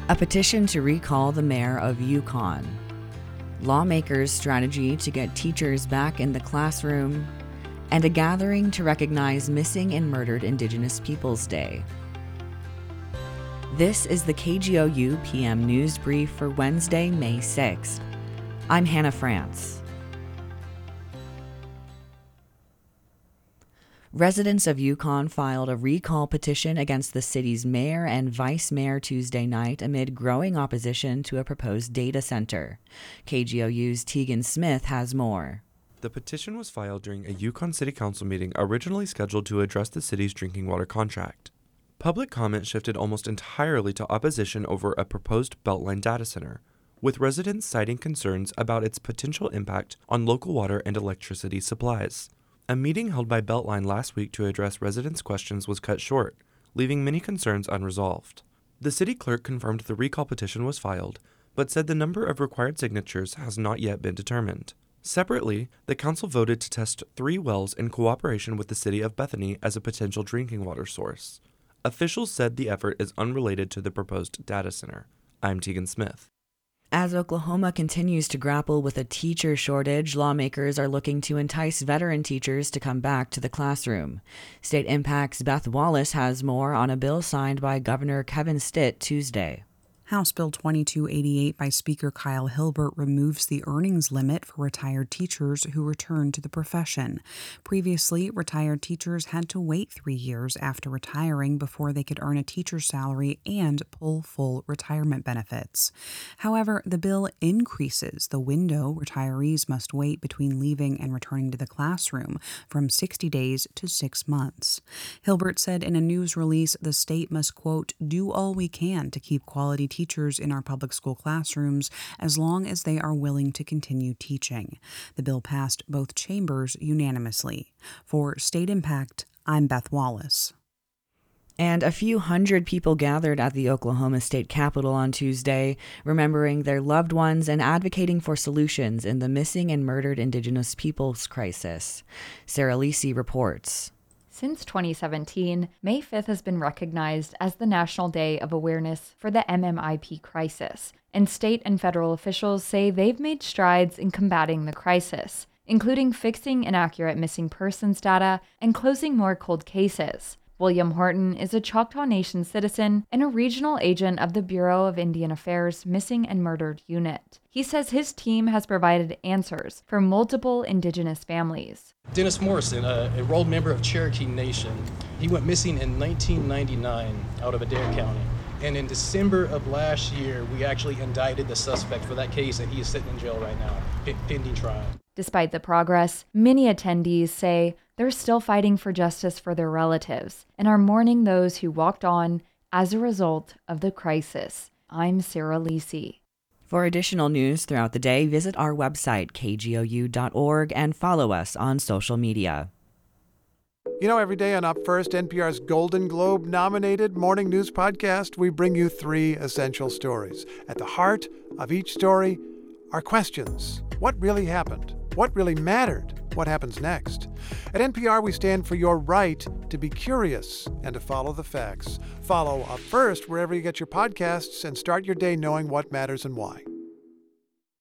A petition to recall the mayor of Yukon. Lawmakers' strategy to get teachers back in the classroom. And a gathering to recognize Missing and Murdered Indigenous Peoples Day. This is the KGOU PM News Brief for Wednesday, May 6th. I'm Hannah France. Residents of Yukon filed a recall petition against the city's mayor and vice mayor Tuesday night amid growing opposition to a proposed data center. KGOU's Tegan Smith has more. The petition was filed during a Yukon City Council meeting originally scheduled to address the city's drinking water contract. Public comment shifted almost entirely to opposition over a proposed Beltline data center, with residents citing concerns about its potential impact on local water and electricity supplies. A meeting held by Beltline last week to address residents' questions was cut short, leaving many concerns unresolved. The city clerk confirmed the recall petition was filed, but said the number of required signatures has not yet been determined. Separately, the council voted to test 3 wells in cooperation with the city of Bethany as a potential drinking water source. Officials said the effort is unrelated to the proposed data center. I'm Tegan Smith. As Oklahoma continues to grapple with a teacher shortage, lawmakers are looking to entice veteran teachers to come back to the classroom. State Impact's Beth Wallace has more on a bill signed by Governor Kevin Stitt Tuesday. House Bill 2288 by Speaker Kyle Hilbert removes the earnings limit for retired teachers who return to the profession. Previously, retired teachers had to wait 3 years after retiring before they could earn a teacher's salary and pull full retirement benefits. However, the bill increases the window retirees must wait between leaving and returning to the classroom from 60 days to 6 months. Hilbert said in a news release the state must, quote, do all we can to keep quality teachers in our public school classrooms as long as they are willing to continue teaching. The bill passed both chambers unanimously. For State Impact, I'm Beth Wallace. And a few hundred people gathered at the Oklahoma State Capitol on Tuesday, remembering their loved ones and advocating for solutions in the missing and murdered Indigenous peoples crisis. Sarah Lisi reports. Since 2017, May 5th has been recognized as the National Day of Awareness for the MMIP crisis, and state and federal officials say they've made strides in combating the crisis, including fixing inaccurate missing persons data and closing more cold cases. William Horton is a Choctaw Nation citizen and a regional agent of the Bureau of Indian Affairs Missing and Murdered Unit. He says his team has provided answers for multiple Indigenous families. Dennis Morrison, a enrolled member of Cherokee Nation, he went missing in 1999 out of Adair County. And in December of last year, we actually indicted the suspect for that case, and he is sitting in jail right now, pending trial. Despite the progress, many attendees say they're still fighting for justice for their relatives and are mourning those who walked on as a result of the crisis. I'm Sarah Lisi. For additional news throughout the day, visit our website, kgou.org, and follow us on social media. You know, every day on Up First, NPR's Golden Globe-nominated morning news podcast, we bring you 3 essential stories. At the heart of each story are questions. What really happened? What really mattered? What happens next? At NPR, we stand for your right to be curious and to follow the facts. Follow Up First wherever you get your podcasts and start your day knowing what matters and why.